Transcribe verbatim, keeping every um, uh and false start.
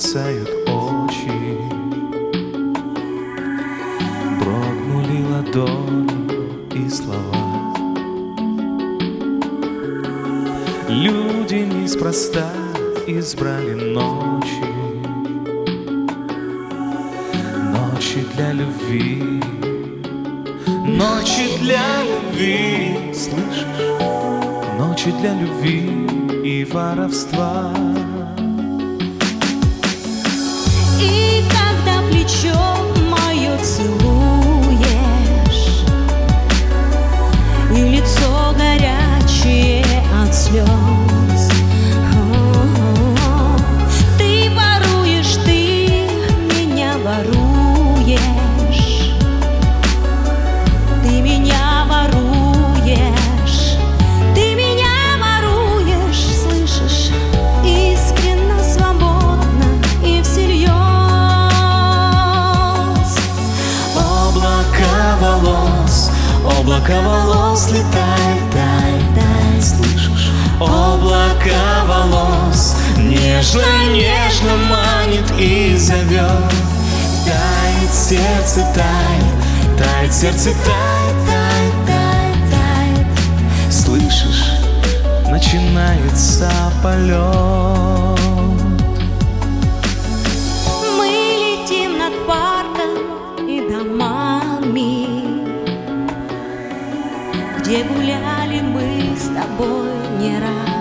мерцают очи, дрогнули ладони и слова. Люди неспроста избрали ночи, ночи для любви, ночи для любви, слышишь? Ночи для любви и воровства. И когда плечо мое целуешь, и лицо горячее от слез, ты воруешь, ты меня воруешь, ты меня воруешь, ты меня воруешь, слышишь? Искренно, свободно и всерьез. Облака волос, облака волос, летай, тай, тай, слышишь? Облака волос нежно, нежно манит и зовет. Тает сердце, тает, тает сердце, тает, тает, тает, тает. Слышишь? Начинается полет. Мы летим над парком и домами, где гуляли мы с тобой не раз.